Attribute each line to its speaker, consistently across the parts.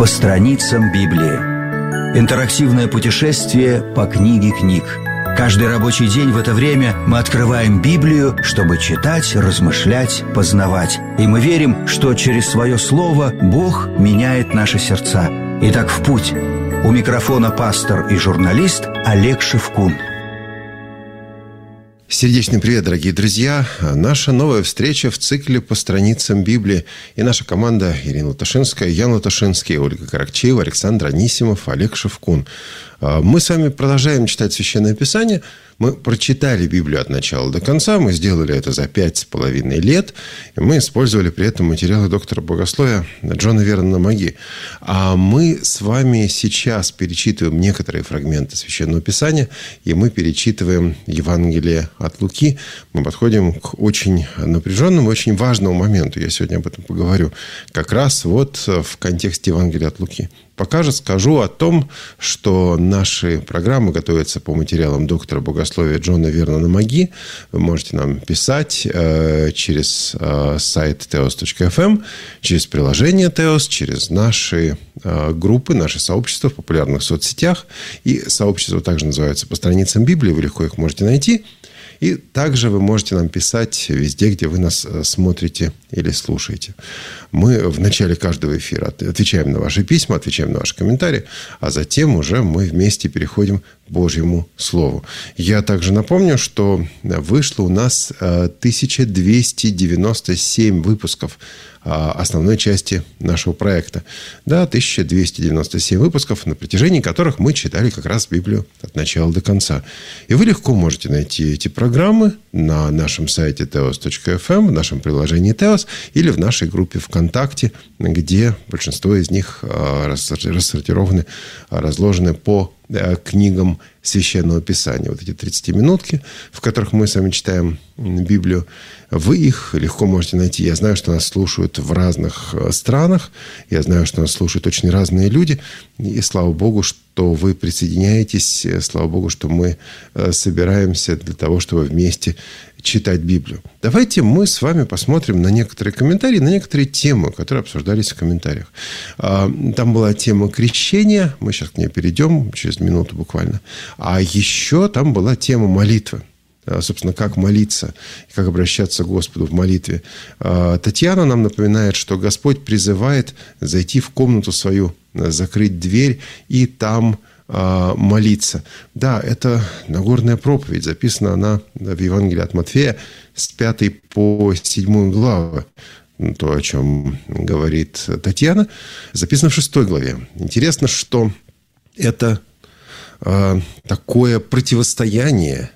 Speaker 1: по страницам Библии. Интерактивное путешествие по книге книг. Каждый рабочий день в это время мы открываем Библию, чтобы читать, размышлять, познавать. И мы верим, что через свое слово Бог меняет наши сердца. Итак, в путь. У микрофона пастор и журналист Олег Шевкун.
Speaker 2: Сердечный привет, дорогие друзья! Наша новая встреча в цикле по страницам Библии. И наша команда: Ирина Латашинская, Ян Латашинский, Ольга Каракчеева, Александр Анисимов, Олег Шевкун. Мы с вами продолжаем читать Священное Писание. Мы прочитали Библию от начала до конца. Мы сделали это за 5,5 лет. И мы использовали при этом материалы доктора богословия Джона Вернона Маги. А мы с вами сейчас перечитываем некоторые фрагменты Священного Писания. И мы перечитываем Евангелие от Луки. Мы подходим к очень напряженному, очень важному моменту. Я сегодня об этом поговорю. Как раз вот в контексте Евангелия от Луки. Пока же скажу о том, что наши программы готовятся по материалам доктора богословия Джона Вернона Маги. Вы можете нам писать через сайт teos.fm, через приложение Teos, через наши группы, наши сообщества в популярных соцсетях. И сообщества также называются «По страницам Библии». Вы легко их можете найти. И также вы можете нам писать везде, где вы нас смотрите или слушаете. Мы в начале каждого эфира отвечаем на ваши письма, отвечаем на ваши комментарии, а затем уже мы вместе переходим к Божьему Слову. Я также напомню, что вышло у нас 1297 выпусков основной части нашего проекта. Да, 1297 выпусков, на протяжении которых мы читали как раз Библию от начала до конца. И вы легко можете найти эти программы на нашем сайте teos.fm, в нашем приложении Teos или в нашей группе ВКонтакте, где большинство из них рассортированы, разложены по книгам Священного Писания. Вот эти 30-минутки, в которых мы с вами читаем Библию, вы их легко можете найти. Я знаю, что нас слушают в разных странах. Я знаю, что нас слушают очень разные люди. И слава Богу, что вы присоединяетесь. Слава Богу, что мы собираемся для того, чтобы вместе читать Библию. Давайте мы с вами посмотрим на некоторые комментарии, на некоторые темы, которые обсуждались в комментариях. Там была тема крещения. Мы сейчас к ней перейдем через минуту буквально. А еще там была тема молитвы. Собственно, как молиться, как обращаться к Господу в молитве. Татьяна нам напоминает, что Господь призывает зайти в комнату свою, закрыть дверь и там молиться. Да, это Нагорная проповедь. Записана она в Евангелии от Матфея с 5 по 7 главы. То, о чем говорит Татьяна, записано в 6 главе. Интересно, что это такое противостояние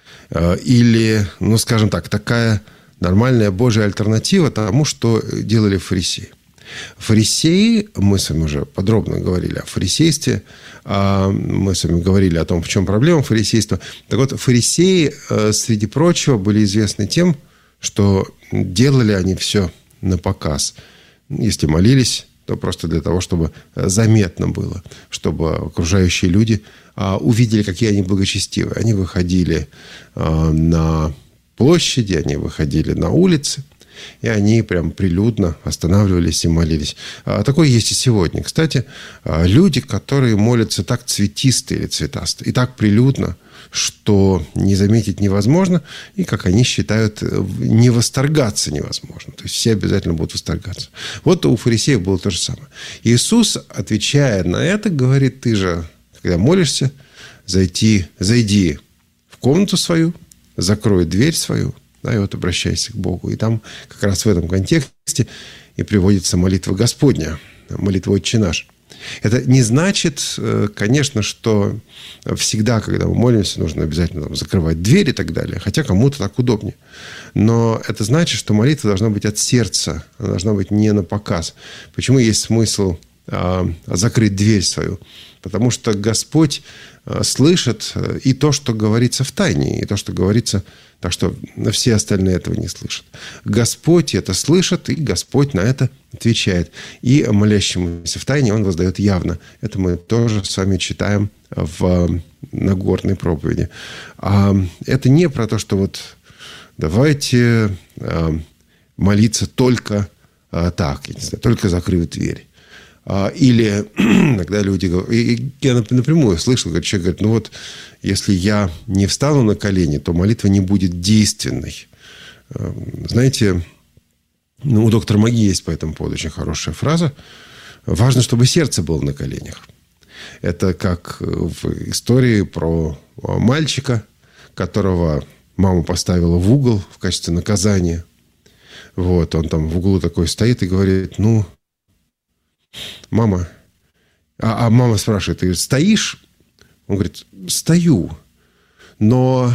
Speaker 2: или, скажем так, такая нормальная Божья альтернатива тому, что делали фарисеи. Фарисеи, мы с вами уже подробно говорили о фарисействе, мы с вами говорили о том, в чем проблема фарисейства. Так вот, фарисеи, среди прочего, были известны тем, что делали они все на показ. Если молились, то просто для того, чтобы заметно было, чтобы окружающие люди увидели, какие они благочестивые. Они выходили на площади, они выходили на улицы, и они прям прилюдно останавливались и молились. Такое есть и сегодня. Кстати, люди, которые молятся так цветисто или цветасто, и так прилюдно, что не заметить невозможно, и, как они считают, не восторгаться невозможно. То есть все обязательно будут восторгаться. Вот у фарисеев было то же самое. Иисус, отвечая на это, говорит: ты же, когда молишься, зайди в комнату свою, закрой дверь свою, да, и вот обращайся к Богу. И там как раз в этом контексте и приводится молитва Господня, молитва «Отче наш». Это не значит, конечно, что всегда, когда мы молимся, нужно обязательно закрывать дверь и так далее, хотя кому-то так удобнее. Но это значит, что молитва должна быть от сердца, она должна быть не на показ. Почему есть смысл закрыть дверь свою? Потому что Господь слышит и то, что говорится в тайне, и то, что говорится, так что все остальные этого не слышат. Господь это слышит, и Господь на это отвечает. И молящемуся в тайне Он воздает явно. Это мы тоже с вами читаем в Нагорной проповеди. Это не про то, что вот давайте молиться только так, я не знаю, только закрыв дверь. Или иногда люди говорят, и я напрямую слышал, как человек говорит, ну вот, если я не встану на колени, то молитва не будет действенной. Знаете, у доктора Маги есть по этому поводу очень хорошая фраза. Важно, чтобы сердце было на коленях. Это как в истории про мальчика, которого мама поставила в угол в качестве наказания. Вот, он там в углу такой стоит и говорит, ну, мама... А мама спрашивает, ты стоишь? Он говорит, стою. Но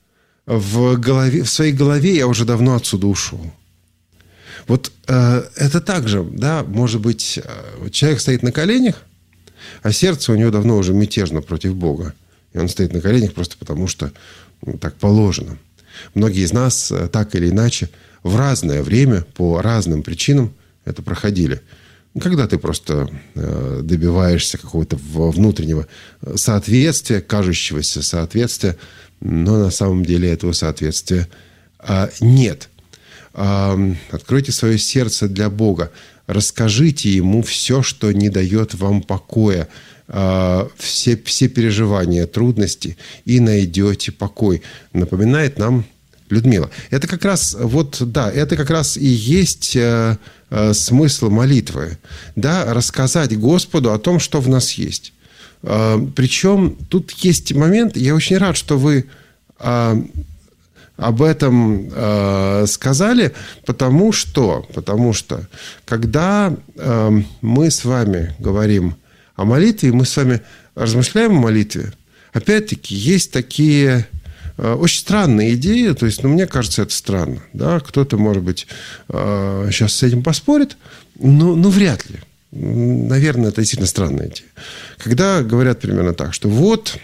Speaker 2: в своей голове я уже давно отсюда ушел. Вот это так же, да, может быть, человек стоит на коленях, а сердце у него давно уже мятежно против Бога. И он стоит на коленях просто потому, что так положено. Многие из нас так или иначе в разное время, по разным причинам это проходили. Когда ты просто добиваешься какого-то внутреннего соответствия, кажущегося соответствия, но на самом деле этого соответствия нет. Откройте свое сердце для Бога. Расскажите Ему все, что не дает вам покоя, все переживания, трудности, и найдете покой. Напоминает нам Людмила. Это как раз, это как раз и есть смысл молитвы. Да, рассказать Господу о том, что в нас есть. Причем тут есть момент, я очень рад, что вы об этом сказали, потому что когда мы с вами говорим о молитве, мы с вами размышляем о молитве, опять-таки есть такие очень странные идеи, то есть, мне кажется, это странно. Да? Кто-то, может быть, сейчас с этим поспорит, но вряд ли. Наверное, это действительно странная идея. Когда говорят примерно так, что вот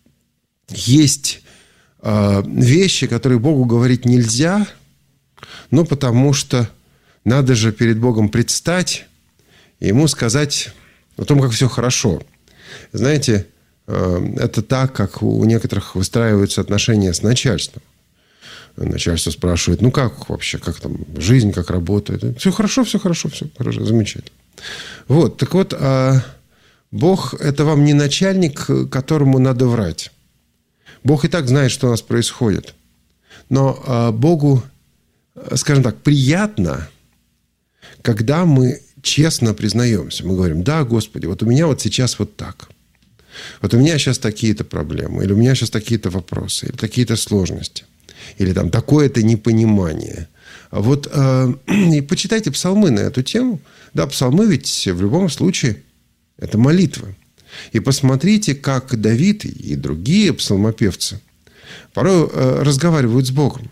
Speaker 2: есть вещи, которые Богу говорить нельзя, но потому что надо же перед Богом предстать и Ему сказать о том, как все хорошо. Знаете, это так, как у некоторых выстраиваются отношения с начальством. Начальство спрашивает, ну как вообще, как там жизнь, как работает. Все хорошо, замечательно. Вот, так вот, Бог – это вам не начальник, которому надо врать. Бог и так знает, что у нас происходит. Но Богу, скажем так, приятно, когда мы честно признаемся. Мы говорим, да, Господи, вот у меня вот сейчас вот так. Вот у меня сейчас такие-то проблемы, или у меня сейчас такие-то вопросы, или такие-то сложности, или там такое-то непонимание. Вот и почитайте псалмы на эту тему. Да, псалмы ведь в любом случае это молитва. И посмотрите, как Давид и другие псалмопевцы порой разговаривают с Богом.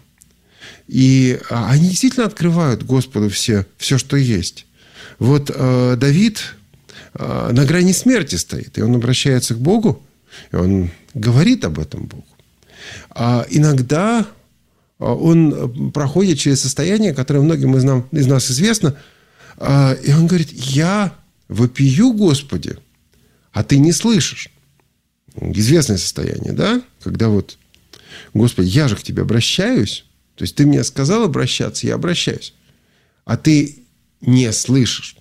Speaker 2: И они действительно открывают Господу все, что есть. Вот Давид на грани смерти стоит, и он обращается к Богу, и он говорит об этом Богу. А иногда он проходит через состояние, которое многим из нас известно, и он говорит, я вопию, Господи, а ты не слышишь. Известное состояние, да? Когда вот, Господи, я же к тебе обращаюсь, то есть ты мне сказал обращаться, я обращаюсь, а ты не слышишь.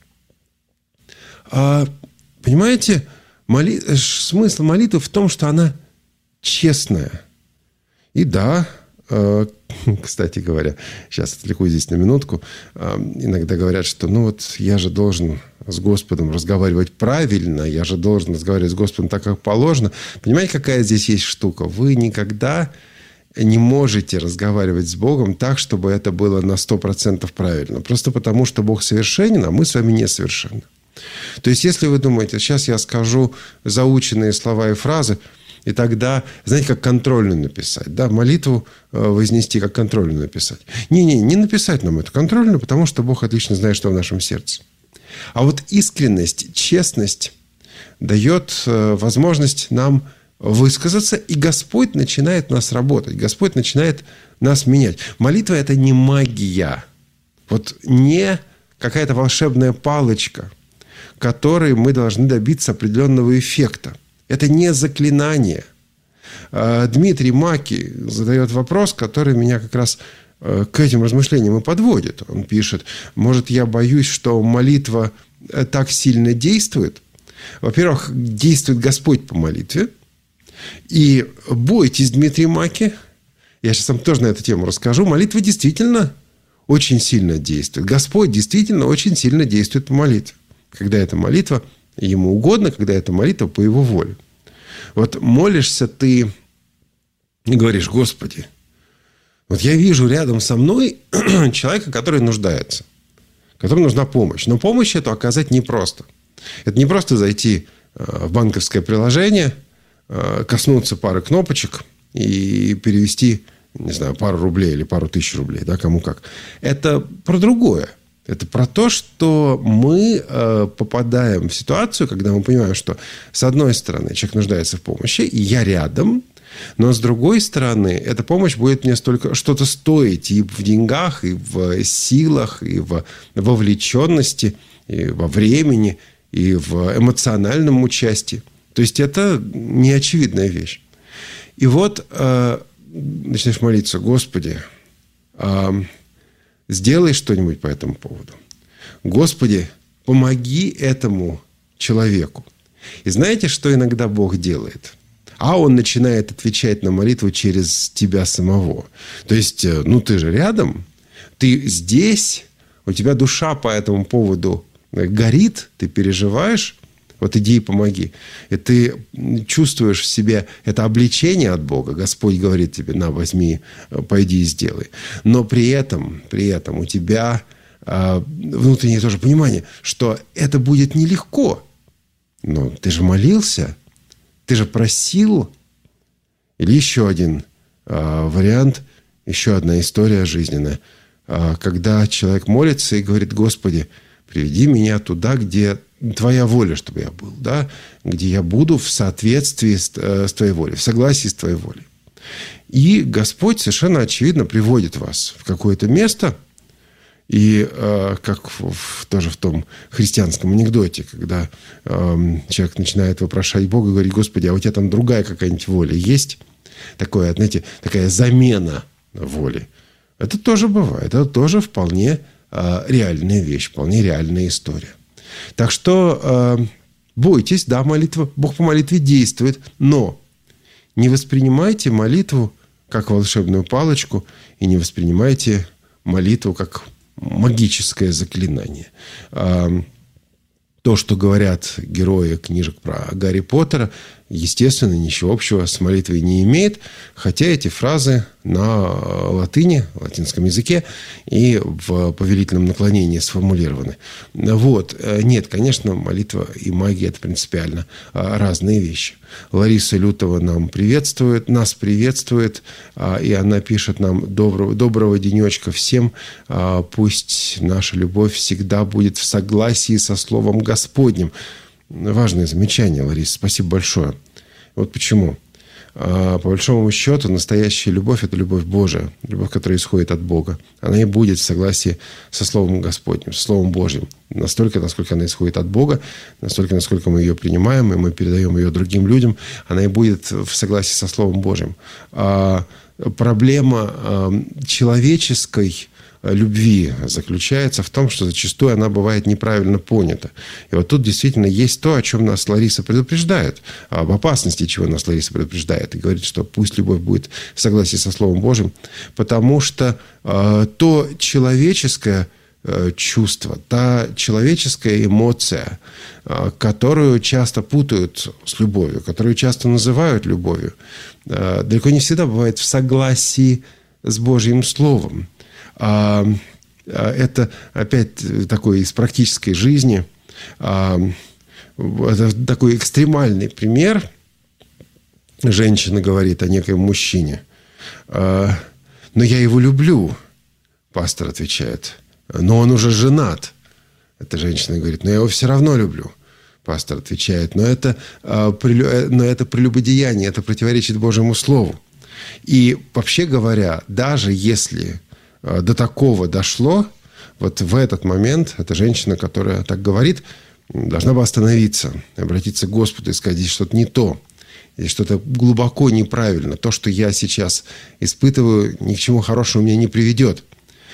Speaker 2: Понимаете, смысл молитвы в том, что она честная. И да, кстати говоря, сейчас отвлекусь здесь на минутку, иногда говорят, что я же должен с Господом разговаривать правильно, я же должен разговаривать с Господом так, как положено. Понимаете, какая здесь есть штука? Вы никогда не можете разговаривать с Богом так, чтобы это было на 100% правильно. Просто потому, что Бог совершенен, а мы с вами несовершенны. То есть, если вы думаете, сейчас я скажу заученные слова и фразы, и тогда, знаете, как контрольную написать, да, молитву вознести, как контрольную написать. Не написать нам эту контрольную, потому что Бог отлично знает, что в нашем сердце. А вот искренность, честность дает возможность нам высказаться, и Господь начинает нас работать, Господь начинает нас менять. Молитва – это не магия, вот не какая-то волшебная палочка, которой мы должны добиться определенного эффекта. Это не заклинание. Дмитрий Маки задает вопрос, который меня как раз к этим размышлениям и подводит. Он пишет, может, я боюсь, что молитва так сильно действует. Во-первых, действует Господь по молитве. И бойтесь, Дмитрий Маки. Я сейчас вам тоже на эту тему расскажу. Молитва действительно очень сильно действует. Господь действительно очень сильно действует по молитве. Когда эта молитва Ему угодно, когда эта молитва по Его воле. Вот молишься ты и говоришь: Господи, вот я вижу рядом со мной человека, который нуждается, которому нужна помощь. Но помощь эту оказать непросто. Это не просто зайти в банковское приложение, коснуться пары кнопочек и перевести, не знаю, пару рублей или пару тысяч рублей, да, кому как. Это про другое. Это про то, что мы попадаем в ситуацию, когда мы понимаем, что с одной стороны человек нуждается в помощи, и я рядом, но с другой стороны эта помощь будет мне что-то стоить и в деньгах, и в силах, и в вовлеченности, и во времени, и в эмоциональном участии. То есть это неочевидная вещь. И вот начинаешь молиться: Господи, сделай что-нибудь по этому поводу. Господи, помоги этому человеку. И знаете, что иногда Бог делает? Он начинает отвечать на молитву через тебя самого. То есть, ты же рядом, ты здесь, у тебя душа по этому поводу горит, ты переживаешь. Вот иди и помоги. И ты чувствуешь в себе это обличение от Бога. Господь говорит тебе: на, возьми, пойди и сделай. Но при этом у тебя внутреннее тоже понимание, что это будет нелегко. Но ты же молился, ты же просил. Или еще один вариант, еще одна история жизненная. Когда человек молится и говорит: Господи, приведи меня туда, где Твоя воля, чтобы я был, да? Где я буду в соответствии с Твоей волей, в согласии с Твоей волей. И Господь совершенно очевидно приводит вас в какое-то место. И как тоже в том христианском анекдоте, когда человек начинает вопрошать Бога и говорить: Господи, а у Тебя там другая какая-нибудь воля есть? Такое, знаете, такая замена воли. Это тоже бывает. Это тоже вполне реальная вещь, вполне реальная история. Так что бойтесь, да, молитва, Бог по молитве действует, но не воспринимайте молитву как волшебную палочку и не воспринимайте молитву как магическое заклинание. То, что говорят герои книжек про Гарри Поттера, естественно, ничего общего с молитвой не имеет, хотя эти фразы на латыни, латинском языке и в повелительном наклонении сформулированы. Вот. Нет, конечно, молитва и магия – это принципиально разные вещи. Лариса Лютова нас приветствует, и она пишет нам: доброго денечка всем, пусть наша любовь всегда будет в согласии со Словом Господним. Важное замечание, Лариса, спасибо большое. Вот почему. По большому счету, настоящая любовь – это любовь Божия, любовь, которая исходит от Бога. Она и будет в согласии со Словом Господним, со Словом Божьим. Настолько, насколько она исходит от Бога, настолько, насколько мы ее принимаем, и мы передаем ее другим людям, она и будет в согласии со Словом Божьим. Проблема человеческой любви заключается в том, что зачастую она бывает неправильно понята. И вот тут действительно есть то, о чем нас Лариса предупреждает, об опасности, чего нас Лариса предупреждает, и говорит, что пусть любовь будет в согласии со Словом Божьим, потому что то человеческое чувство, та человеческая эмоция, которую часто путают с любовью, которую часто называют любовью, далеко не всегда бывает в согласии с Божьим Словом. Это опять такой из практической жизни. Это такой экстремальный пример. Женщина говорит о некоем мужчине. Но я его люблю, пастор отвечает. Но он уже женат. Эта женщина говорит: но я его все равно люблю. Пастор отвечает: но это прелюбодеяние, это противоречит Божьему Слову. И вообще говоря, даже если до такого дошло, вот в этот момент эта женщина, которая так говорит, должна бы остановиться, обратиться к Господу и сказать: здесь что-то не то, здесь что-то глубоко неправильно. То, что я сейчас испытываю, ни к чему хорошему меня не приведет.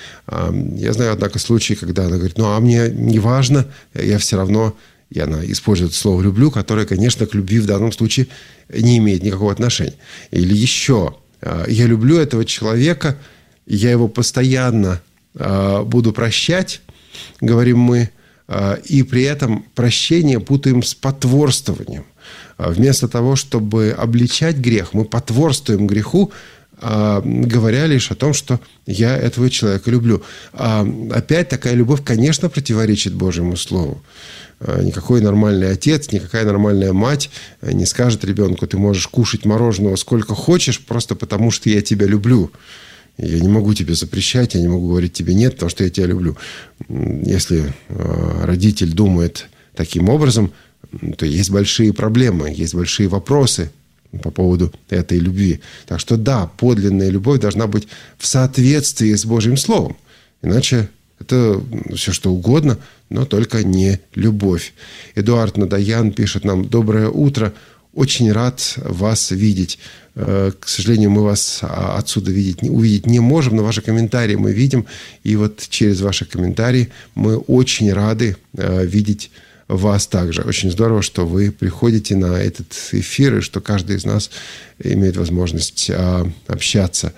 Speaker 2: Я знаю, однако, случаи, когда она говорит, а мне не важно, я все равно, и она использует слово «люблю», которое, конечно, к любви в данном случае не имеет никакого отношения. Или еще, я люблю этого человека, я его постоянно буду прощать, говорим мы, и при этом прощение путаем с потворствованием. Вместо того, чтобы обличать грех, мы потворствуем греху, говоря лишь о том, что я этого человека люблю. Опять такая любовь, конечно, противоречит Божьему Слову. Никакой нормальный отец, никакая нормальная мать не скажет ребенку: ты можешь кушать мороженого сколько хочешь, просто потому что я тебя люблю. Я не могу тебе запрещать, я не могу говорить тебе нет, потому что я тебя люблю. Если родитель думает таким образом, то есть большие проблемы, есть большие вопросы по поводу этой любви. Так что да, подлинная любовь должна быть в соответствии с Божьим Словом. Иначе это все что угодно, но только не любовь. Эдуард Надаян пишет нам: «Доброе утро. Очень рад вас видеть. К сожалению, мы вас отсюда увидеть не можем, но ваши комментарии мы видим. И вот через ваши комментарии мы очень рады видеть вас также. Очень здорово, что вы приходите на этот эфир, и что каждый из нас имеет возможность общаться».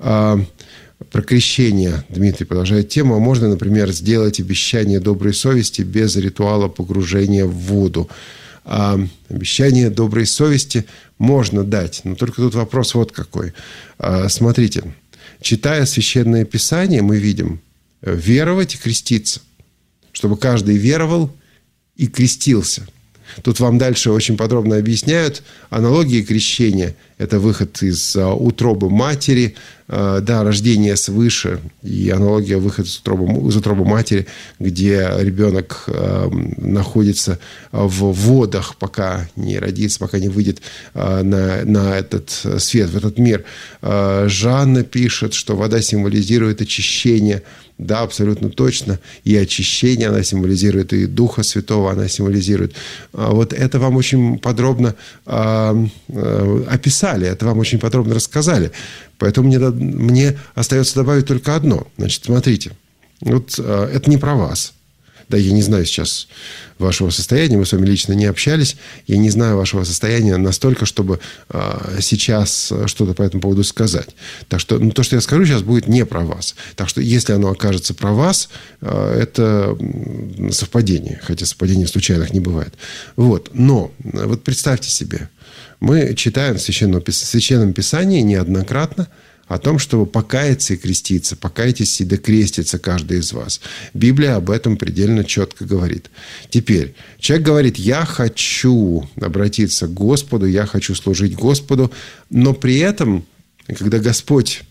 Speaker 2: Про крещение Дмитрий продолжает тему. Можно, например, сделать обещание доброй совести без ритуала погружения в воду. Обещание доброй совести можно дать. Но только тут вопрос вот какой. Смотрите, читая Священное Писание, мы видим веровать и креститься. Чтобы каждый веровал и крестился. Тут вам дальше очень подробно объясняют аналогии крещения. Это выход из утробы матери, да, рождение свыше, и аналогия выхода из утробы матери, где ребенок находится в водах, пока не родится, пока не выйдет на этот свет, в этот мир. Жанна пишет, что вода символизирует очищение. Да, абсолютно точно. И очищение она символизирует, и Духа Святого она символизирует. Вот это вам очень подробно описали, это вам очень подробно рассказали. Поэтому мне остается добавить только одно. Значит, смотрите, вот это не про вас. Да, я не знаю сейчас вашего состояния, мы с вами лично не общались, я не знаю вашего состояния настолько, чтобы сейчас что-то по этому поводу сказать. Так что то, что я скажу сейчас, будет не про вас. Так что если оно окажется про вас, это совпадение, хотя совпадений случайных не бывает. Вот. Но вот представьте себе, мы читаем в Священном Писании неоднократно о том, чтобы покаяться и креститься. Покайтесь и докрестится каждый из вас. Библия об этом предельно четко говорит. Теперь, человек говорит: я хочу обратиться к Господу, я хочу служить Господу, но при этом, когда Господь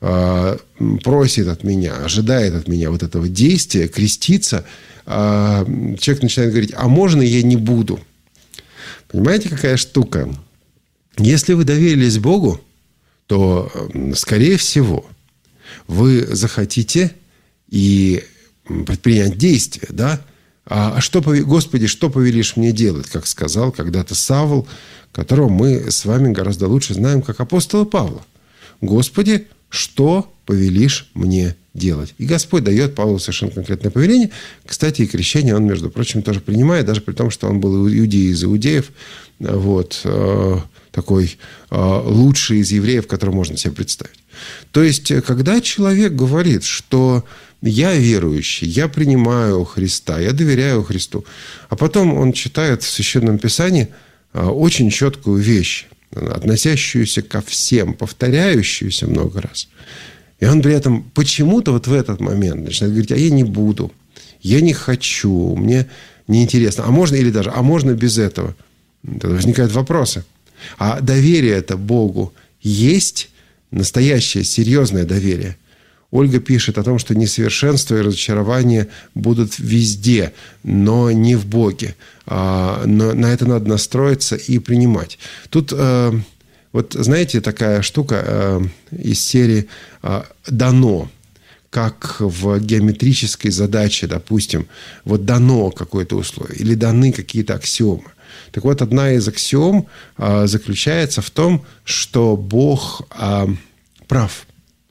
Speaker 2: просит от меня, ожидает от меня вот этого действия, креститься, человек начинает говорить: а можно я не буду? Понимаете, какая штука? Если вы доверились Богу, то, скорее всего, вы захотите и предпринять действия, да? Господи, что повелишь мне делать? Как сказал когда-то Савл, которого мы с вами гораздо лучше знаем, как апостола Павла. Господи, что повелишь мне делать? И Господь дает Павлу совершенно конкретное повеление. Кстати, и крещение он, между прочим, тоже принимает, даже при том, что он был иудей из иудеев. Вот. Такой лучший из евреев, которого можно себе представить. То есть, когда человек говорит, что я верующий, я принимаю Христа, я доверяю Христу, а потом он читает в Священном Писании очень четкую вещь, относящуюся ко всем, повторяющуюся много раз. И он при этом почему-то вот в этот момент начинает говорить: а я не буду, я не хочу, мне неинтересно, а можно или даже, а можно без этого? Тогда возникают вопросы. А доверие это Богу есть настоящее, серьезное доверие. Ольга пишет о том, что несовершенство и разочарование будут везде, но не в Боге. Но на это надо настроиться и принимать. Тут, вот знаете, такая штука из серии «дано». Как в геометрической задаче, допустим, вот дано какое-то условие или даны какие-то аксиомы. Так вот, одна из аксиом заключается в том, что Бог прав.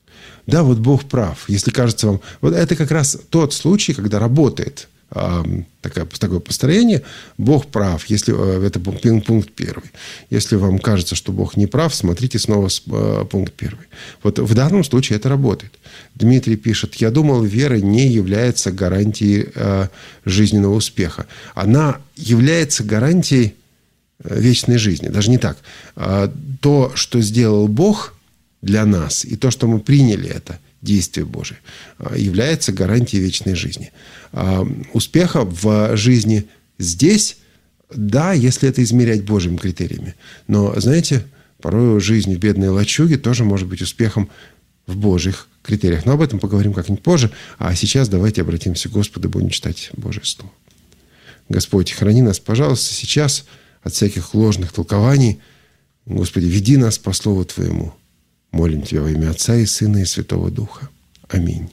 Speaker 2: да, вот Бог прав. Если кажется вам... Вот это как раз тот случай, когда работает такое построение. Бог прав. Если это пункт первый. Если вам кажется, что Бог не прав, смотрите снова пункт первый. Вот в данном случае это работает. Дмитрий пишет: я думал, вера не является гарантией жизненного успеха. Она является гарантией вечной жизни. Даже не так. То, что сделал Бог для нас, и то, что мы приняли это действие Божие, является гарантией вечной жизни. Успеха в жизни здесь, да, если это измерять Божьими критериями. Но, знаете, порой жизнь в бедной лачуге тоже может быть успехом в Божьих критериях. Но об этом поговорим как-нибудь позже. А сейчас давайте обратимся к Господу и будем читать Божье Слово. Господь, храни нас, пожалуйста, сейчас от всяких ложных толкований. Господи, веди нас по Слову Твоему. Молим Тебя во имя Отца и Сына и Святого Духа. Аминь.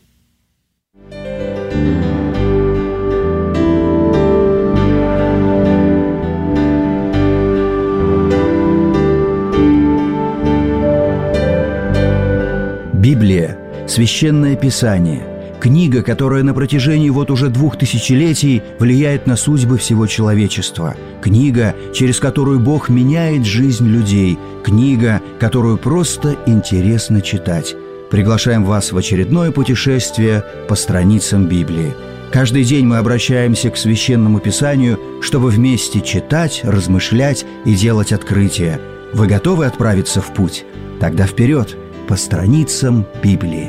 Speaker 1: Библия – священное писание, книга, которая на протяжении вот уже 2000 влияет на судьбы всего человечества, книга, через которую Бог меняет жизнь людей, книга, которую просто интересно читать. Приглашаем вас в очередное путешествие по страницам Библии. Каждый день мы обращаемся к Священному Писанию, чтобы вместе читать, размышлять и делать открытия. Вы готовы отправиться в путь? Тогда вперед! По страницам Библии.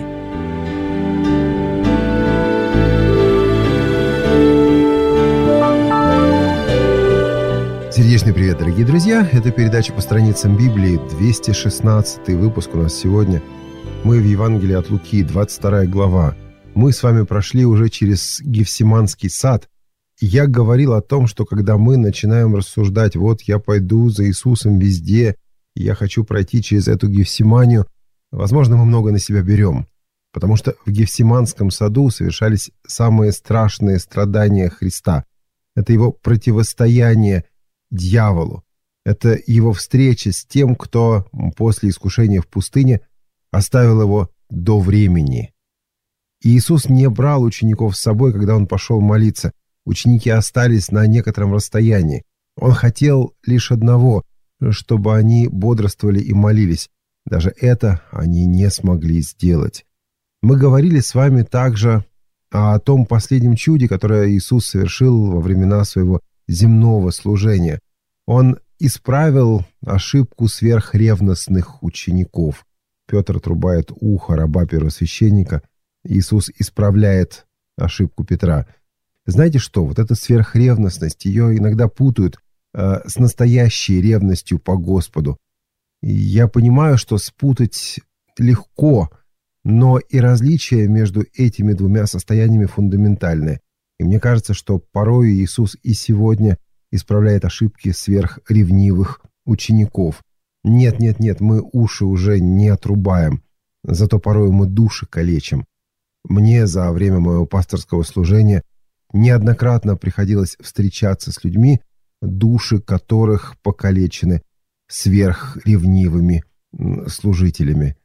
Speaker 3: Сердечный привет, дорогие друзья! Это передача по страницам Библии, 216 выпуск у нас сегодня. Мы в Евангелии от Луки, 22 глава. Мы с вами прошли уже через Гефсиманский сад. Я говорил о том, что когда мы начинаем рассуждать, вот я пойду за Иисусом везде, и я хочу пройти через эту Гефсиманию, возможно, мы много на себя берем, потому что в Гефсиманском саду совершались самые страшные страдания Христа. Это его противостояние дьяволу. Это его встреча с тем, кто после искушения в пустыне оставил его до времени. И Иисус не брал учеников с собой, когда он пошел молиться. Ученики остались на некотором расстоянии. Он хотел лишь одного, чтобы они бодрствовали и молились. Даже это они не смогли сделать. Мы говорили с вами также о том последнем чуде, которое Иисус совершил во времена своего земного служения. Он исправил ошибку сверхревностных учеников. Петр отрубает ухо раба первосвященника. Иисус исправляет ошибку Петра. Знаете что? Вот эта сверхревностность, ее иногда путают с настоящей ревностью по Господу. Я понимаю, что спутать легко, но и различие между этими двумя состояниями фундаментальное. И мне кажется, что порой Иисус и сегодня исправляет ошибки сверхревнивых учеников. Нет, мы уши уже не отрубаем, зато порой мы души калечим. Мне за время моего пасторского служения неоднократно приходилось встречаться с людьми, души которых покалечены сверхревнивыми служителями.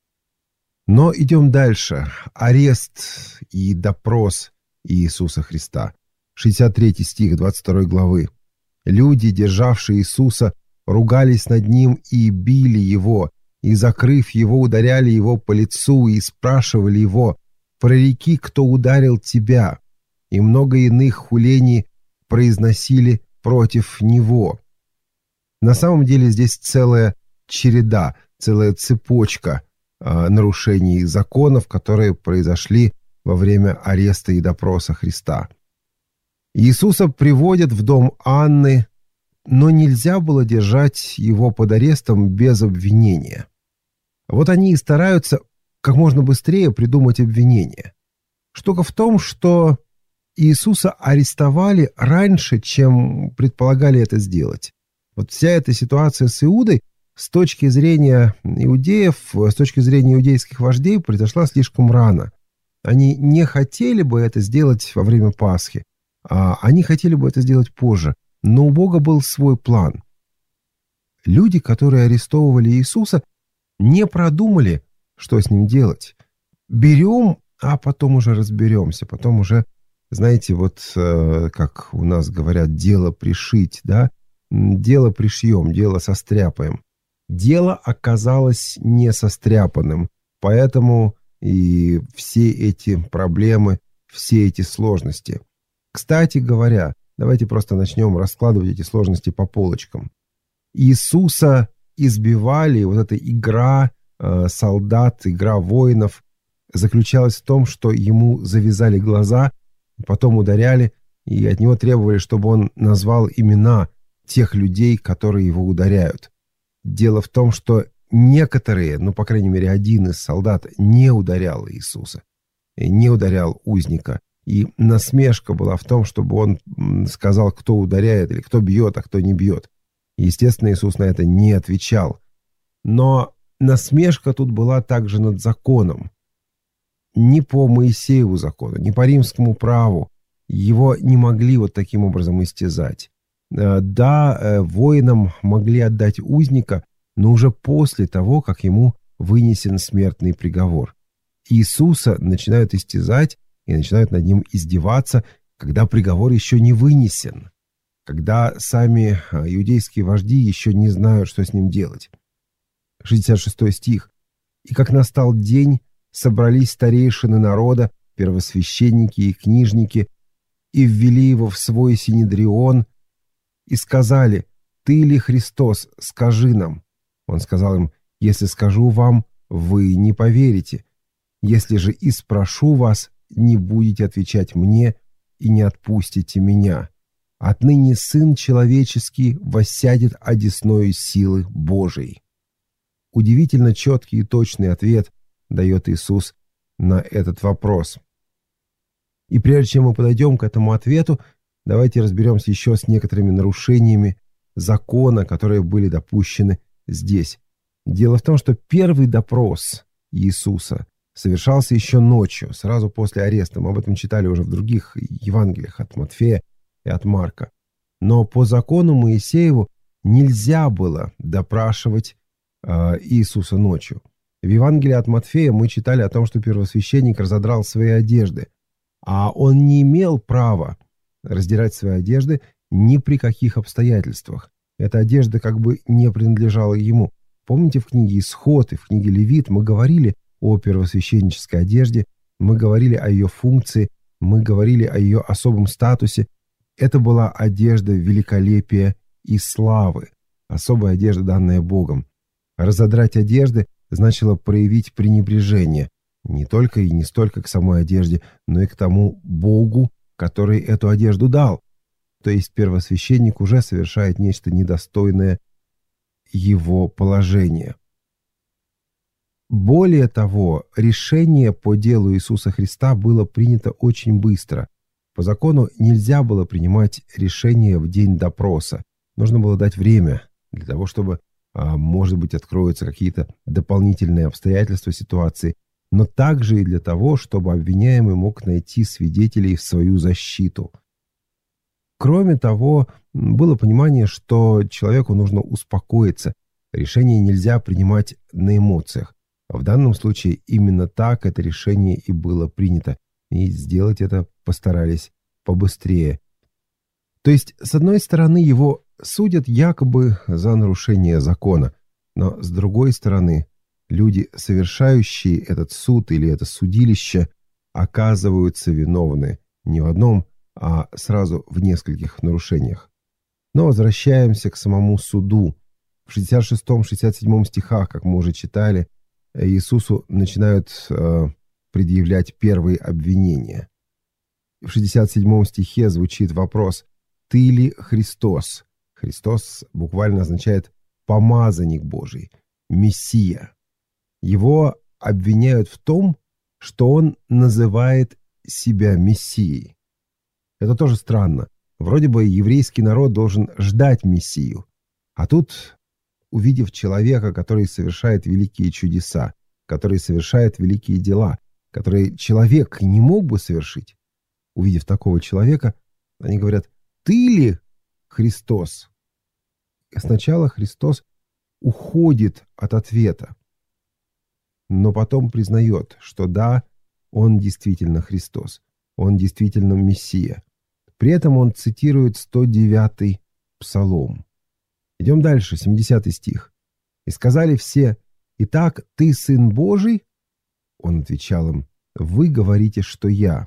Speaker 3: Но идем дальше. Арест и допрос Иисуса Христа. 63 стих 22 главы. Люди, державшие Иисуса, ругались над Ним и били Его, и, закрыв Его, ударяли Его по лицу и спрашивали Его: «Прореки, кто ударил Тебя?» И много иных хулений произносили против Него. На самом деле здесь целая череда, целая цепочка нарушений законов, которые произошли во время ареста и допроса Христа. Иисуса приводят в дом Анны, но нельзя было держать его под арестом без обвинения. Вот они и стараются как можно быстрее придумать обвинение. Штука в том, что Иисуса арестовали раньше, чем предполагали это сделать. Вот вся эта ситуация с Иудой с точки зрения иудеев, с точки зрения иудейских вождей произошла слишком рано. Они не хотели бы это сделать во время Пасхи, а они хотели бы это сделать позже. Но у Бога был свой план. Люди, которые арестовывали Иисуса, не продумали, что с ним делать. берем, а потом уже разберемся, потом уже, знаете, вот как у нас говорят, дело пришить, да, дело пришьем, дело состряпаем. Дело оказалось не состряпанным, поэтому и все эти проблемы, все эти сложности. Кстати говоря, давайте просто начнем раскладывать эти сложности по полочкам. Иисуса избивали, вот эта игра солдат, игра воинов заключалась в том, что ему завязали глаза, потом ударяли, и от него требовали, чтобы он назвал имена тех людей, которые его ударяют. Дело в том, что некоторые, ну, по крайней мере, один из солдат не ударял Иисуса, не ударял узника. И насмешка была в том, чтобы он сказал, кто ударяет или кто бьет, а кто не бьет. Естественно, Иисус на это не отвечал. Но насмешка тут была также над законом. Не по Моисееву закону, не по римскому праву. Его не могли вот таким образом истязать. Да, воинам могли отдать узника, но уже после того, как ему вынесен смертный приговор. Иисуса начинают истязать и начинают над ним издеваться, когда приговор еще не вынесен, когда сами иудейские вожди еще не знают, что с ним делать. 66 стих. «И как настал день, собрались старейшины народа, первосвященники и книжники, и ввели его в свой синедрион, и сказали: «Ты ли Христос? Скажи нам». Он сказал им: «Если скажу вам, вы не поверите. Если же и спрошу вас, не будете отвечать мне и не отпустите меня. Отныне Сын Человеческий воссядет одесною силы Божией». Удивительно четкий и точный ответ дает Иисус на этот вопрос. И прежде чем мы подойдем к этому ответу, давайте разберемся еще с некоторыми нарушениями закона, которые были допущены здесь. Дело в том, что первый допрос Иисуса совершался еще ночью, сразу после ареста. Мы об этом читали уже в других Евангелиях от Матфея и от Марка. Но по закону Моисееву нельзя было допрашивать Иисуса ночью. В Евангелии от Матфея мы читали о том, что первосвященник разодрал свои одежды, а он не имел права раздирать свои одежды ни при каких обстоятельствах. Эта одежда как бы не принадлежала ему. Помните, в книге «Исход» и в книге «Левит» мы говорили о первосвященнической одежде, мы говорили о ее функции, мы говорили о ее особом статусе. Это была одежда великолепия и славы, особая одежда, данная Богом. Разодрать одежды значило проявить пренебрежение не только и не столько к самой одежде, но и к тому Богу, который эту одежду дал. То есть первосвященник уже совершает нечто недостойное его положения. Более того, решение по делу Иисуса Христа было принято очень быстро. По закону нельзя было принимать решение в день допроса. Нужно было дать время для того, чтобы, может быть, откроются какие-то дополнительные обстоятельства ситуации, но также и для того, чтобы обвиняемый мог найти свидетелей в свою защиту. Кроме того, было понимание, что человеку нужно успокоиться. Решение нельзя принимать на эмоциях. В данном случае именно так это решение и было принято. И сделать это постарались побыстрее. То есть, с одной стороны, его судят якобы за нарушение закона, но с другой стороны, люди, совершающие этот суд или это судилище, оказываются виновны не в одном, а сразу в нескольких нарушениях. Но возвращаемся к самому суду. В 66-67 стихах, как мы уже читали, Иисусу начинают предъявлять первые обвинения. В 67 стихе звучит вопрос: «Ты ли Христос?» Христос буквально означает «помазанник Божий», «Мессия». Его обвиняют в том, что он называет себя Мессией. Это тоже странно. Вроде бы еврейский народ должен ждать Мессию. А тут, увидев человека, который совершает великие чудеса, который совершает великие дела, которые человек не мог бы совершить, увидев такого человека, они говорят: «Ты ли Христос?» И сначала Христос уходит от ответа. но потом признает, что да, он действительно Христос, он действительно Мессия. При этом он цитирует 109-й Псалом. Идем дальше, 70 стих. «И сказали все: Итак, ты Сын Божий?» Он отвечал им: «Вы говорите, что я».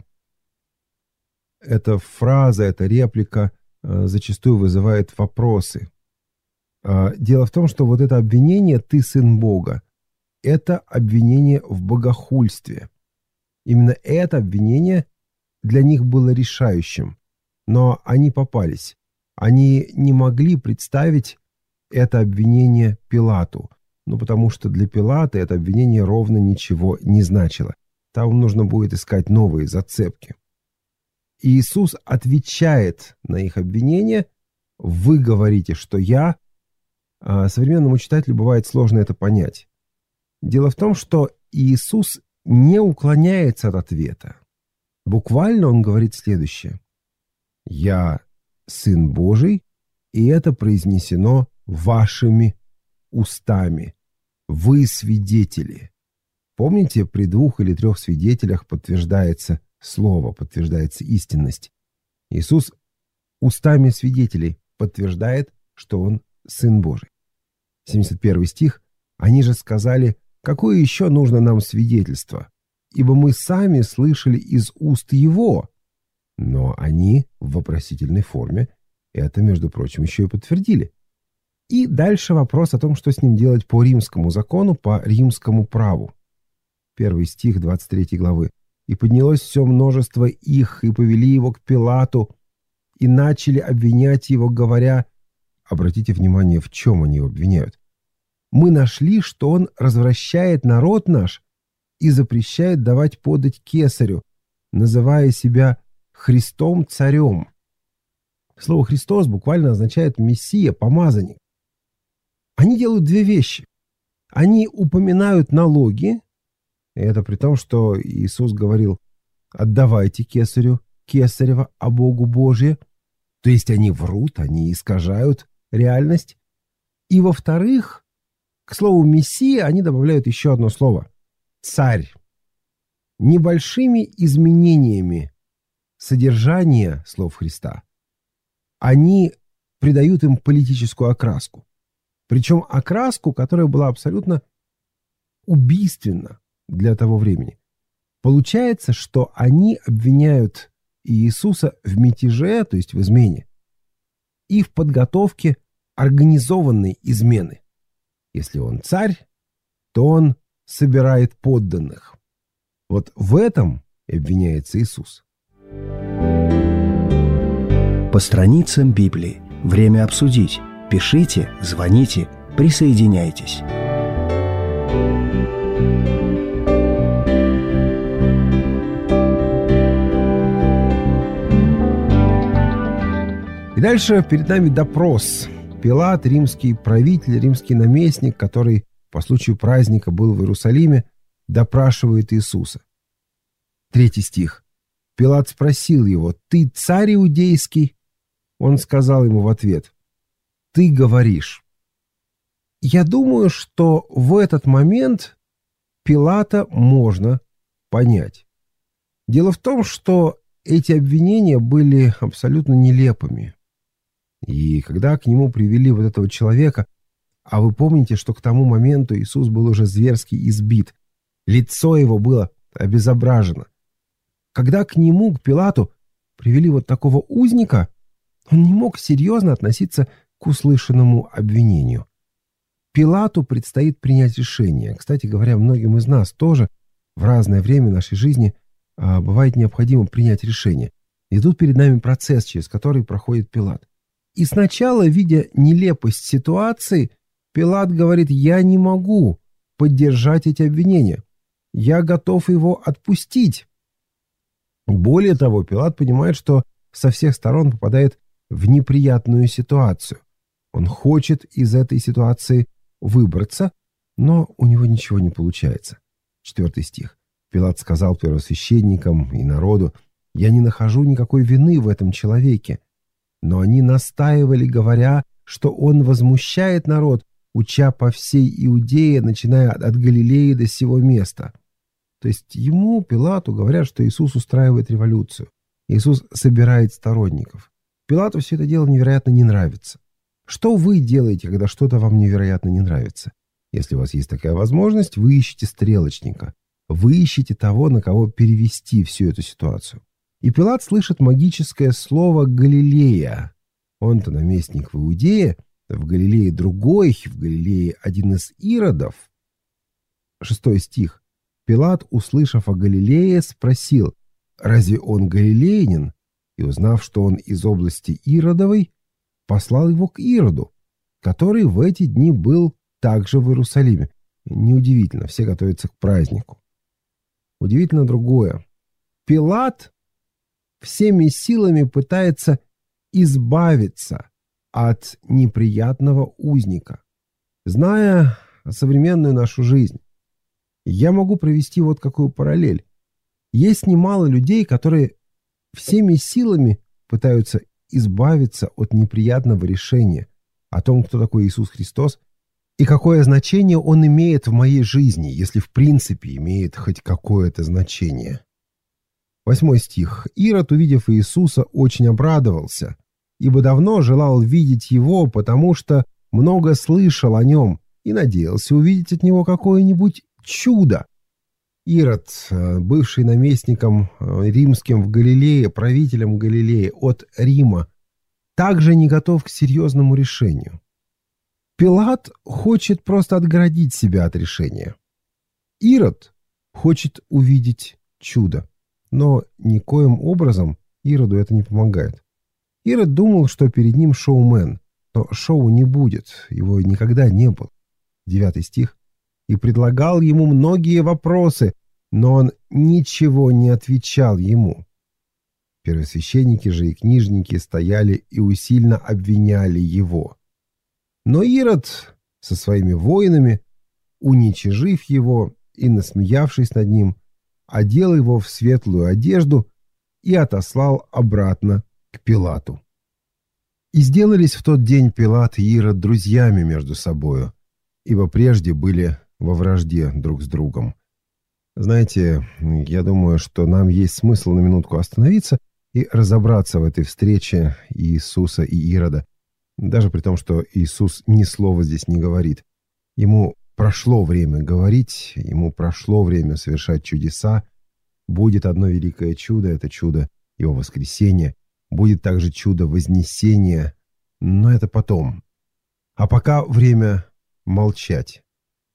Speaker 3: Эта фраза, эта реплика зачастую вызывает вопросы. Дело в том, что вот это обвинение «ты сын Бога» — это обвинение в богохульстве. Именно это обвинение для них было решающим. Но они попались. Они не могли представить это обвинение Пилату, потому что для Пилата это обвинение ровно ничего не значило. Там нужно будет искать новые зацепки. И Иисус отвечает на их обвинение: «Вы говорите, что я». Современному читателю бывает сложно это понять. Дело в том, что Иисус не уклоняется от ответа. Буквально он говорит следующее: «Я Сын Божий, и это произнесено вашими устами. Вы свидетели». Помните, при 2 или 3 свидетелях подтверждается слово, подтверждается истинность. Иисус устами свидетелей подтверждает, что Он Сын Божий. 71 стих. «Они же сказали: какое еще нужно нам свидетельство? Ибо мы сами слышали из уст Его». Но они в вопросительной форме это, между прочим, еще и подтвердили. И дальше вопрос о том, что с ним делать по римскому закону, по римскому праву. 1 стих 23 главы. «И поднялось все множество их, и повели его к Пилату, и начали обвинять его, говоря...» Обратите внимание, в чем они его обвиняют. «Мы нашли, что он развращает народ наш и запрещает давать подать кесарю, называя себя Христом царем». Слово «Христос» буквально означает «мессия», «помазанник». Они делают 2 вещи. Они упоминают налоги, и это при том, что Иисус говорил: «Отдавайте кесарю кесарева, а Богу Божие». То есть они врут, они искажают реальность. И во-вторых, к слову «мессия» они добавляют еще одно слово — «царь». Небольшими изменениями содержания слов Христа они придают им политическую окраску. Причем окраску, которая была абсолютно убийственна для того времени. Получается, что они обвиняют Иисуса в мятеже, то есть в измене, и в подготовке организованной измены. Если он царь, то он собирает подданных. Вот в этом и обвиняется Иисус.
Speaker 1: По страницам Библии. Время обсудить. Пишите, звоните, присоединяйтесь.
Speaker 3: И дальше перед нами допрос. Пилат, римский правитель, римский наместник, который по случаю праздника был в Иерусалиме, допрашивает Иисуса. 3 стих. Пилат спросил его: «Ты царь иудейский?» Он сказал ему в ответ: «Ты говоришь». Я думаю, что в этот момент Пилата можно понять. Дело в том, что эти обвинения были абсолютно нелепыми. И когда к нему привели вот этого человека, а вы помните, что к тому моменту Иисус был уже зверски избит, лицо его было обезображено. Когда к нему, к Пилату, привели вот такого узника, он не мог серьезно относиться к услышанному обвинению. Пилату предстоит принять решение. Кстати говоря, многим из нас тоже в разное время нашей жизни бывает необходимо принять решение. И тут перед нами процесс, через который проходит Пилат. И сначала, видя нелепость ситуации, Пилат говорит: «Я не могу поддержать эти обвинения. Я готов его отпустить». Более того, Пилат понимает, что со всех сторон попадает в неприятную ситуацию. Он хочет из этой ситуации выбраться, но у него ничего не получается. 4 стих. Пилат сказал первосвященникам и народу: «Я не нахожу никакой вины в этом человеке». Но они настаивали, говоря, что он возмущает народ уча по всей Иудее, начиная от Галилеи до сего места». То есть ему, Пилату, говорят, что Иисус устраивает революцию. Иисус собирает сторонников. Пилату все это дело невероятно не нравится. Что вы делаете, когда что-то вам невероятно не нравится? Если у вас есть такая возможность, вы ищете стрелочника. Вы ищете того, на кого перевести всю эту ситуацию. И Пилат слышит магическое слово «Галилея». Он-то наместник в Иудее, в Галилее другой, в Галилее один из иродов. 6 стих. Пилат, услышав о Галилее, спросил: «Разве он галилеянин?» И, узнав, что он из области Иродовой, послал его к Ироду, который в эти дни был также в Иерусалиме. Неудивительно, все готовятся к празднику. Удивительно другое. Пилат всеми силами пытается избавиться от неприятного узника. Зная современную нашу жизнь, я могу провести вот какую параллель. Есть немало людей, которые всеми силами пытаются избавиться от неприятного решения о том, кто такой Иисус Христос и какое значение Он имеет в моей жизни, если в принципе имеет хоть какое-то значение. 8 стих. «Ирод, увидев Иисуса, очень обрадовался, ибо давно желал видеть Его, потому что много слышал о Нем и надеялся увидеть от Него какое-нибудь чудо». Ирод, бывший наместником римским в Галилее, правителем Галилеи от Рима, также не готов к серьезному решению. Пилат хочет просто отгородить себя от решения. Ирод хочет увидеть чудо, но никоим образом Ироду это не помогает. Ирод думал, что перед ним шоумен, но шоу не будет, его никогда не было. 9 стих. «И предлагал ему многие вопросы, но он ничего не отвечал ему. Первосвященники же и книжники стояли и усильно обвиняли его. Но Ирод со своими воинами, уничижив его и насмеявшись над ним, одел его в светлую одежду и отослал обратно к Пилату. И сделались в тот день Пилат и Ирод друзьями между собою, ибо прежде были во вражде друг с другом». Знаете, я думаю, что нам есть смысл на минутку остановиться и разобраться в этой встрече Иисуса и Ирода, даже при том, что Иисус ни слова здесь не говорит. Ему прошло время говорить, ему прошло время совершать чудеса. Будет одно великое чудо, это чудо Его воскресения. Будет также чудо вознесения, но это потом. А пока время молчать.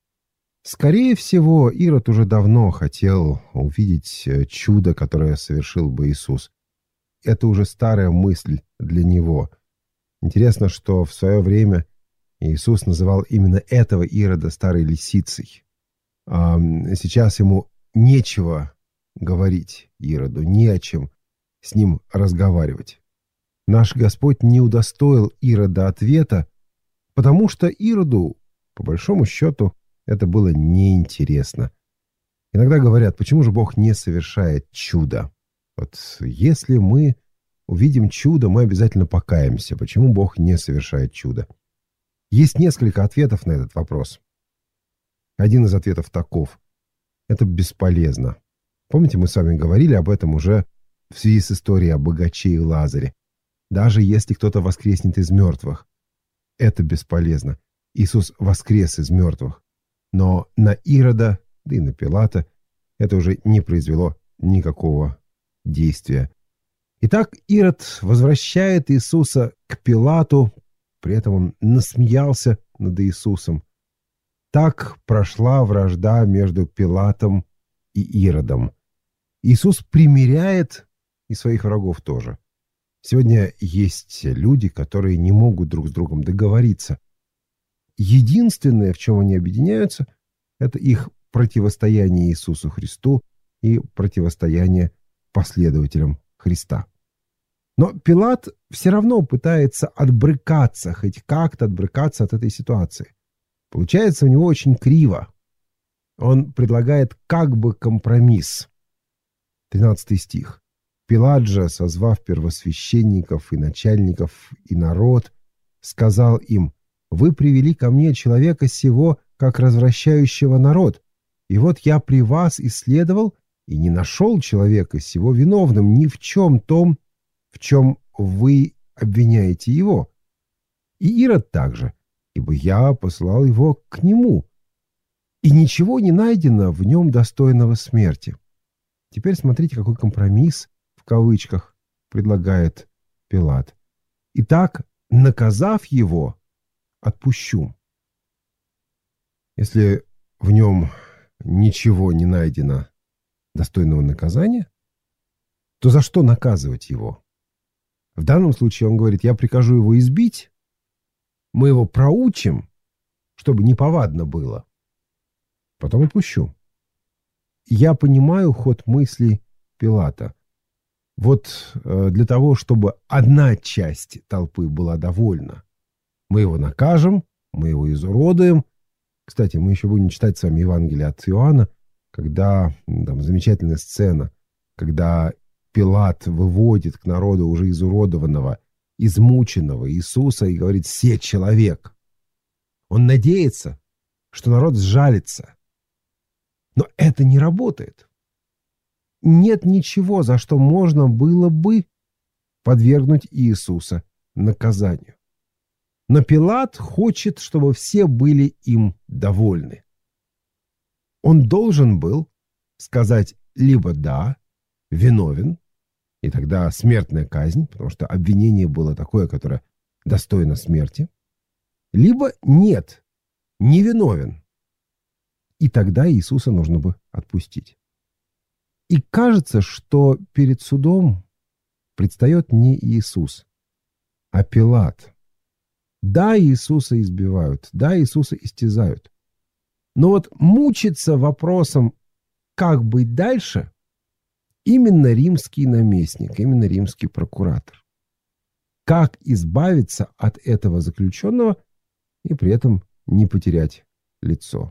Speaker 3: Скорее всего, Ирод уже давно хотел увидеть чудо, которое совершил бы Иисус. Это уже старая мысль для него. Интересно, что в свое время Иисус называл именно этого Ирода старой лисицей. А сейчас ему нечего говорить Ироду, не о чем с ним разговаривать. Наш Господь не удостоил Ирода ответа, потому что Ироду, по большому счету, это было неинтересно. Иногда говорят, почему же Бог не совершает чудо? Вот если мы увидим чудо, мы обязательно покаемся. Почему Бог не совершает чудо? Есть несколько ответов на этот вопрос. Один из ответов таков. Это бесполезно. Помните, мы с вами говорили об этом уже в связи с историей о богаче и Лазаре. Даже если кто-то воскреснет из мертвых, это бесполезно. Иисус воскрес из мертвых. Но на Ирода, да и на Пилата это уже не произвело никакого действия. Итак, Ирод возвращает Иисуса к Пилату, при этом он насмеялся над Иисусом. Так прошла вражда между Пилатом и Иродом. Иисус примиряет и своих врагов тоже. Сегодня есть люди, которые не могут друг с другом договориться. Единственное, в чем они объединяются, это их противостояние Иисусу Христу и противостояние последователям Христа. Но Пилат все равно пытается отбрыкаться, хоть как-то отбрыкаться от этой ситуации. Получается у него очень криво. Он предлагает как бы компромисс. 13 стих. «Пилат же, созвав первосвященников и начальников и народ, сказал им: вы привели ко мне человека сего, как развращающего народ. И вот я при вас исследовал и не нашел человека сего виновным ни в чем том, в чем вы обвиняете его. И Ирод также, ибо я послал его к нему, и ничего не найдено в нем достойного смерти. Теперь смотрите, какой компромисс, в кавычках, предлагает Пилат. Итак, наказав его, отпущу. Если в нем ничего не найдено достойного наказания, то за что наказывать его? В данном случае он говорит, я прикажу его избить, мы его проучим, чтобы неповадно было, потом отпущу. Я понимаю ход мысли Пилата. Вот для того, чтобы одна часть толпы была довольна, мы его накажем, мы его изуродуем. Кстати, мы еще будем читать с вами Евангелие от Иоанна, когда там замечательная сцена, когда Пилат выводит к народу уже изуродованного, измученного Иисуса и говорит: «Се человек». Он надеется, что народ сжалится. Но это не работает. Нет ничего, за что можно было бы подвергнуть Иисуса наказанию. Но Пилат хочет, чтобы все были им довольны. Он должен был сказать либо «да», виновен, и тогда смертная казнь, потому что обвинение было такое, которое достойно смерти, либо «нет», невиновен, и тогда Иисуса нужно бы отпустить. И кажется, что перед судом предстает не Иисус, а Пилат. Да, Иисуса избивают, да, Иисуса истязают. Но вот мучиться вопросом, как быть дальше, именно римский наместник, именно римский прокуратор. Как избавиться от этого заключенного и при этом не потерять лицо.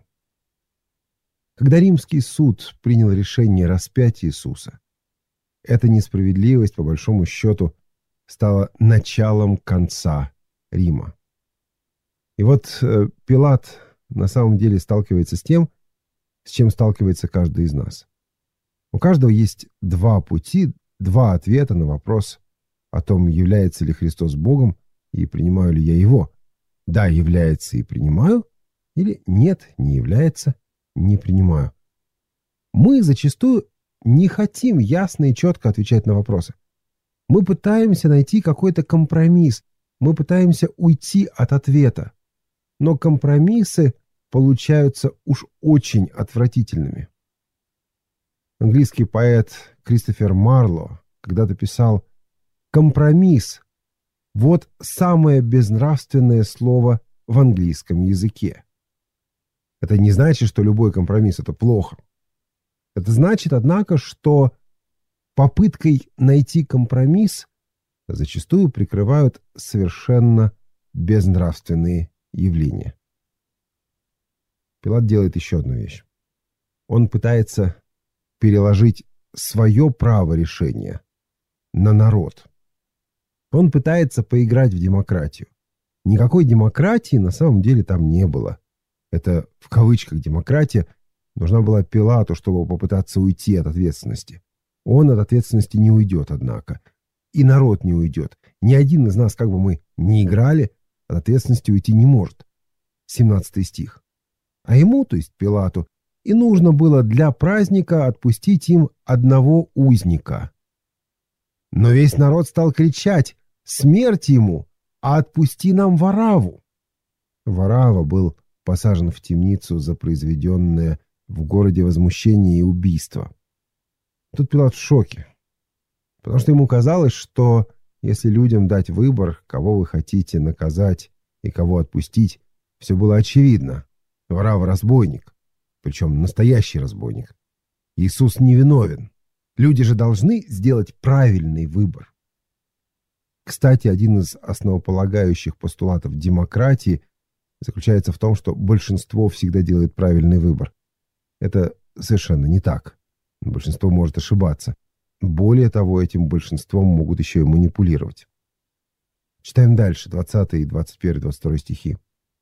Speaker 3: Когда римский суд принял решение распять Иисуса, эта несправедливость, по большому счету, стала началом конца Рима. И вот Пилат на самом деле сталкивается с тем, с чем сталкивается каждый из нас. У каждого есть два пути, два ответа на вопрос о том, является ли Христос Богом и принимаю ли я Его. Да, является и принимаю, или нет, не является, не принимаю. Мы зачастую не хотим ясно и четко отвечать на вопросы. Мы пытаемся найти какой-то компромисс, мы пытаемся уйти от ответа. Но компромиссы получаются уж очень отвратительными. Английский поэт Кристофер Марло когда-то писал: «Компромисс – вот самое безнравственное слово в английском языке». Это не значит, что любой компромисс – это плохо. Это значит, однако, что попыткой найти компромисс зачастую прикрывают совершенно безнравственные явления. Пилат делает еще одну вещь. Он пытается переложить свое право решения на народ. Он пытается поиграть в демократию. Никакой демократии на самом деле там не было. Это в кавычках демократия нужна была Пилату, чтобы попытаться уйти от ответственности. Он от ответственности не уйдет, однако. И народ не уйдет. Ни один из нас, как бы мы ни играли, от ответственности уйти не может. 17 стих. А ему, то есть Пилату, и нужно было для праздника отпустить им одного узника. Но весь народ стал кричать: «Смерть ему, а отпусти нам Варавву!» Варавва был посажен в темницу за произведенное в городе возмущение и убийство. Тут Пилат в шоке, потому что ему казалось, что если людям дать выбор, кого вы хотите наказать и кого отпустить, все было очевидно. Варавва — разбойник, причем настоящий разбойник. Иисус невиновен. Люди же должны сделать правильный выбор. Кстати, один из основополагающих постулатов демократии заключается в том, что большинство всегда делает правильный выбор. Это совершенно не так. Большинство может ошибаться. Более того, этим большинством могут еще и манипулировать. Читаем дальше, 20, 21, 22 стихи.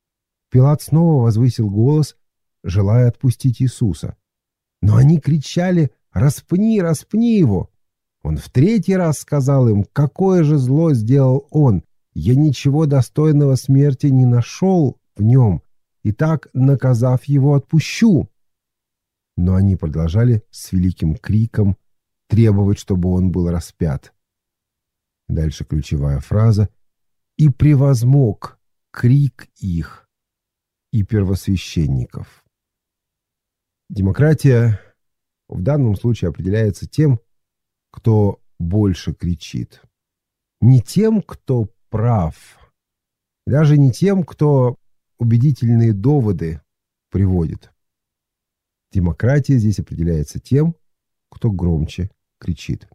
Speaker 3: Пилат снова возвысил голос, желая отпустить Иисуса. Но они кричали: «Распни, распни его!» Он в третий раз сказал им: «Какое же зло сделал он? Я ничего достойного смерти не нашел в нем, и так, наказав его, отпущу». Но они продолжали с великим криком требовать, чтобы он был распят. Дальше ключевая фраза: «И превозмог крик их и первосвященников». Демократия в данном случае определяется тем, кто больше кричит. Не тем, кто прав, даже не тем, кто убедительные доводы приводит. Демократия здесь определяется тем, кто громче кричит.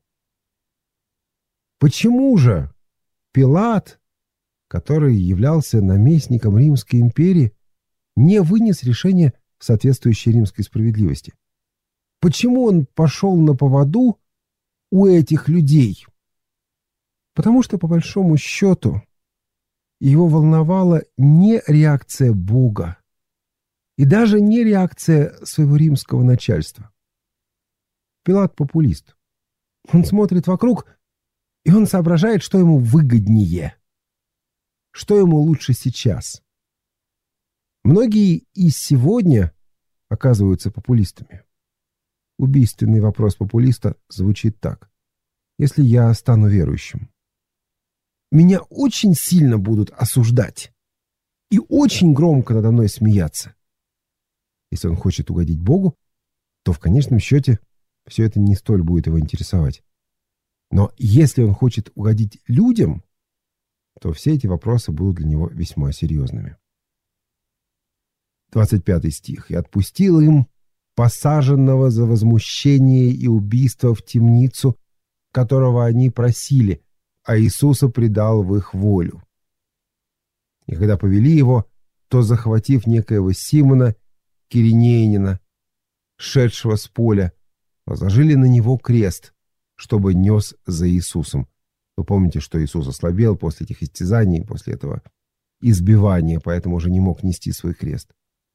Speaker 3: Почему же Пилат, который являлся наместником Римской империи, не вынес решение, соответствующее римской справедливости? Почему он пошел на поводу у этих людей? Потому что, по большому счету, его волновала не реакция Бога и даже не реакция своего римского начальства. Пилат популист. Он смотрит вокруг, и он соображает, что ему выгоднее, что ему лучше сейчас. Многие и сегодня оказываются популистами. Убийственный вопрос популиста звучит так: если я стану верующим, меня очень сильно будут осуждать и очень громко надо мной смеяться. Если он хочет угодить Богу, то в конечном счете все это не столь будет его интересовать. Но если он хочет угодить людям, то все эти вопросы будут для него весьма серьезными. 25 стих. «И отпустил им посаженного за возмущение и убийство в темницу, которого они просили, а Иисуса предал в их волю. И когда повели его, то, захватив некоего Симона Киринеянина, шедшего с поля, возложили на него крест, чтобы нес за Иисусом». Вы помните, что Иисус ослабел после этих истязаний, после этого избивания, поэтому уже не мог нести свой крест.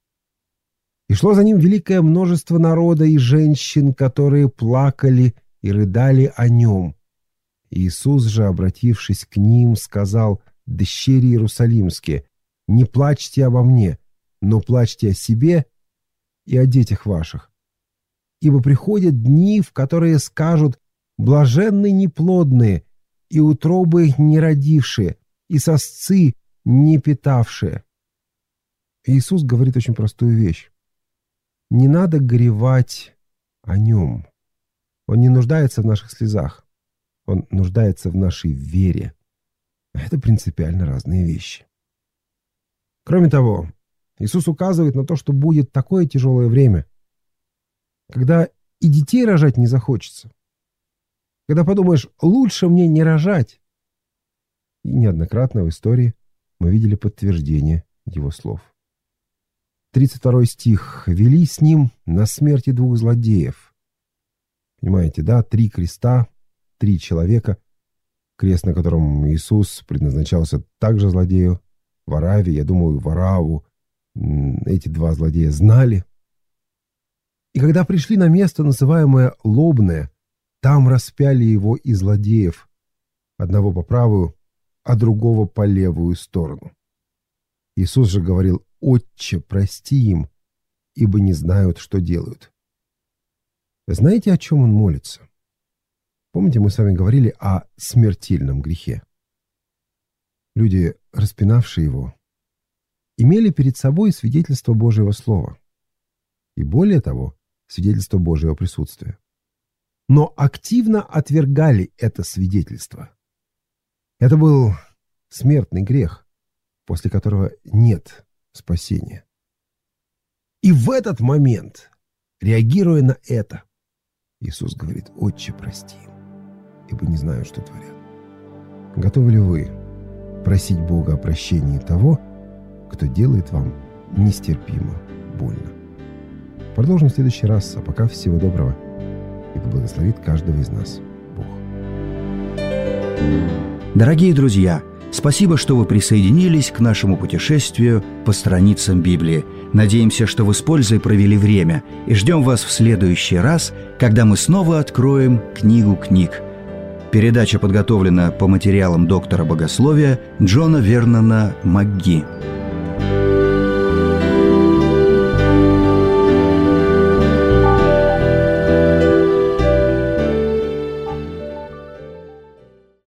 Speaker 3: «И шло за ним великое множество народа и женщин, которые плакали и рыдали о нем. Иисус же, обратившись к ним, сказал: дщери Иерусалимские, не плачьте обо мне, но плачьте о себе и о детях ваших. Ибо приходят дни, в которые скажут: блаженны неплодные, и утробы не родившие, и сосцы не питавшие». Иисус говорит очень простую вещь. Не надо горевать о нем. Он не нуждается в наших слезах. Он нуждается в нашей вере. Это принципиально разные вещи. Кроме того, Иисус указывает на то, что будет такое тяжелое время, когда и детей рожать не захочется. Когда подумаешь: лучше мне не рожать. И неоднократно в истории мы видели подтверждение его слов. 32 стих. «Вели с ним на смерти 2 злодеев». Понимаете, да? 3 креста, 3 человека. Крест, на котором Иисус предназначался также злодею. Вараве, я думаю, Вараву эти 2 злодея знали. И когда пришли на место, называемое Лобное, там распяли его и злодеев, одного по правую, а другого по левую сторону. Иисус же говорил: «Отче, прости им, ибо не знают, что делают». Знаете, о чем он молится? Помните, мы с вами говорили о смертельном грехе. Люди, распинавшие его, имели перед собой свидетельство Божьего Слова. И более того, свидетельство Божьего присутствия. Но активно отвергали это свидетельство. Это был смертный грех, после которого нет спасения. И в этот момент, реагируя на это, Иисус говорит: «Отче, прости им, ибо не знают, что творят». Готовы ли вы просить Бога о прощении того, кто делает вам нестерпимо больно? Продолжим в следующий раз, а пока всего доброго, и да благословит каждого из нас Бог.
Speaker 1: Дорогие друзья, Спасибо, что вы присоединились к нашему путешествию по страницам Библии. Надеемся, что вы с пользой провели время, и ждем вас в следующий раз, когда мы снова откроем книгу книг. Передача подготовлена по материалам доктора богословия Джона Вернона МакГи.